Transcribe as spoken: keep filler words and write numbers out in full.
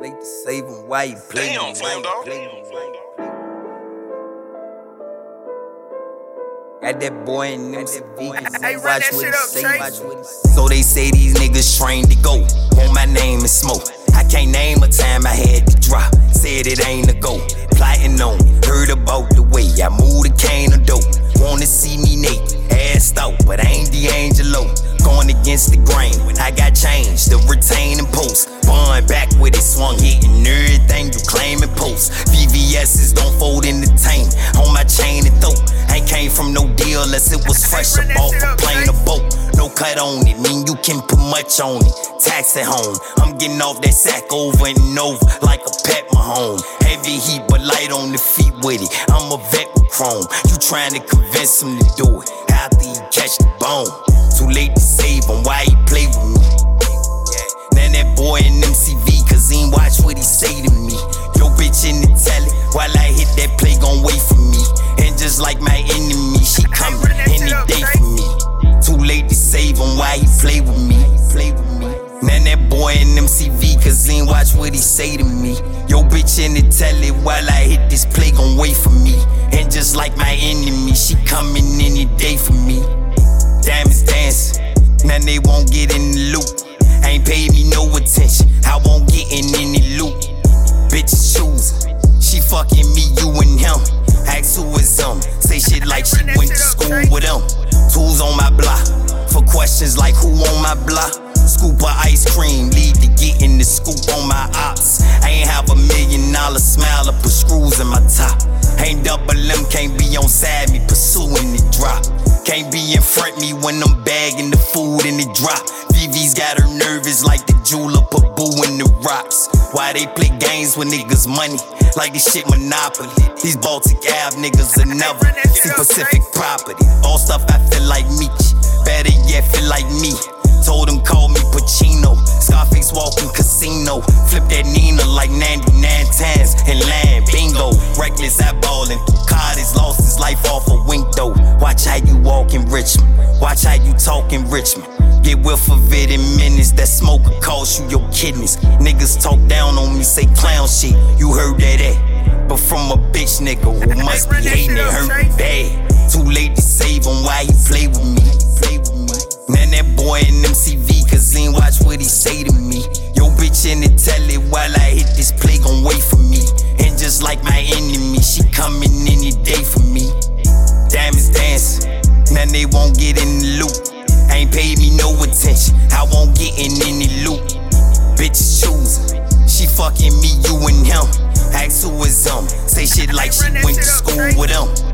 Late to save him, why you play Damn, him, fam, dog. Got that boy in M C V, Hey, run that shit up, Trey. So they say these niggas trained to go. Want my name and smoke. I can't name a time I had to drop. Said it ain't a go. Plotting on it. Heard about the way I moved a cane of dope. Wanna see me naked, assed out, but I ain't D'Angelo. Going against the grain. I got changed to retain and post. Bun back with it, swung hitting everything you claim and post. V V S's don't fold in the tank. On my chain and throat. Ain't came from no deal unless it was fresh up off a plane or boat. No cut on it, mean you can put much on it. Tax at home, I'm getting off that sack over and over like a pet Mahomes. Heavy heat but light on the feet with it. I'm a vet with chrome. You trying to convince him to do it after he catch the bone. Too late to save him, why he play with me? Yeah. Now that boy in M C V, cause he ain't watch what he say to me. Yo bitch in the telly, while I hit that play gon' wait for me. And just like my enemy, she coming any day for me. Too late to save him, why he play with me? Play with me. Now that boy in M C V, cause he ain't watch what he say to me. Yo bitch in the telly, while I hit this play gon' wait for me. And just like my enemy, she coming any day for me. Diamonds dancing, now they won't get in the loop. Ain't paid me no attention, I won't get in any loop. Bitches choosing, she fucking me, you and him. Ask who is um, say shit like she went to school with him. Tools on my block, for questions like who on my block. Scoop of ice cream, lead to getting the scoop on my ops. I ain't have a million dollar smile or put screws in my top. Ain't double M, can't be on side me, pursuing the drop. Can't be in front me when I'm bagging the food in the drop. V V's got her nervous like the jeweler put boo in the rocks. Why they play games with niggas' money? Like this shit Monopoly. These Baltic Ave niggas are never see Pacific property. All stuff I feel like Meech, better yet feel like me. Told him call me Pacino, Scarface walking casino. Flip that Nina like ninety-nine times and land bingo. Reckless eyeballing, card is lost his life off a wink though. Watch how you walk in Richmond, watch how you talk in Richmond. Get whiff of it in minutes, that smoke will cost you your kidneys. Niggas talk down on me, say clown shit, you heard that eh? But from a bitch nigga who must be hating and hurt bad. Too late to save him, why he play with me? Play with me. Now that boy in M C V, cause he ain't watch what he say to me. Yo bitch in the telly, while I hit this play gon' wait for me. And just like my enemy, she coming any day for me. Diamonds dancing, now they won't get in the loop. Ain't paid me no attention, I won't get in any loop. Bitches choosing, she fucking me, you and him. Ask who is um, say shit like she went to school with him.